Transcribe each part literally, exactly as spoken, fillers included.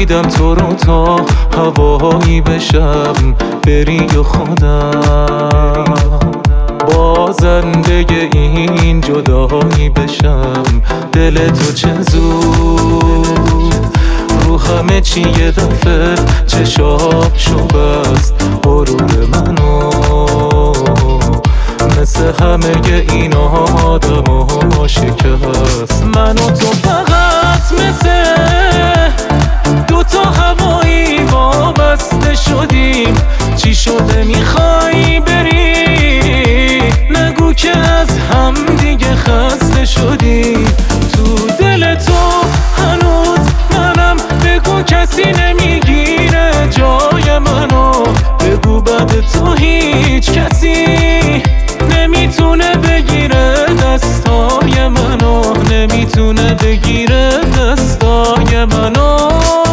میدم تو رو تا هوایی بشم بری و خودم بازنده این جدایی بشم. دل تو چه زود رو همه چی یه دفعه چشاب شو بست غرور منو مثل همه این آدم ها شکست. من و تو فقط مثل دوتا هوایی وابسته شدیم. چی شده میخوای بری؟ نگو که از هم دیگه خسته شدیم. تو دل تو هنوز منم، بگو کسی نمیگیره جای منو. بگو بعد تو هیچ کسی نمیتونه بگیره دستای منو، نمیتونه بگیره دستای منو.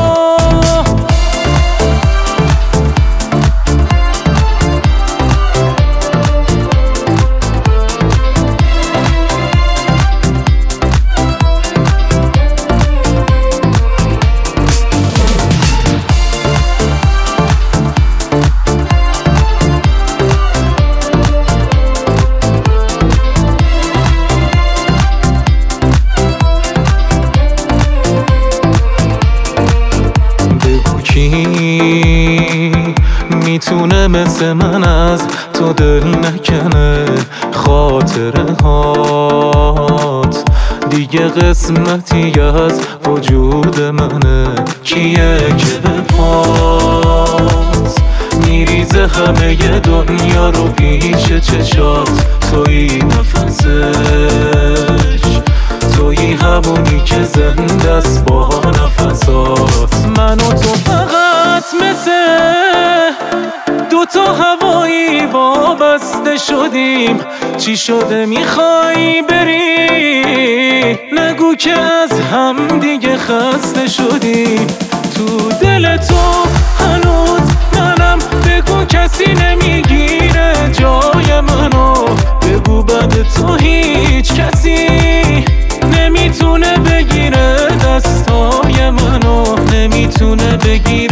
میتونه مثل من از تو دل نکنه خاطره هات دیگه قسمتی از وجود منه. کیه که به پاس میریزه همه دنیا رو پیش چشات؟ تویی نفسش، تویی همونی که زنده است با نفسات. من و تو فقط مثل دوتا هوایی وابسته شدیم. چی شده میخوای بری؟ نگو که از هم دیگه خسته شدیم. تو دل تو هنوز منم، بگو کسی نمیگیره جای منو. بگو بعد تو هیچ کسی نمیتونه بگیره دستای منو، نمیتونه بگیره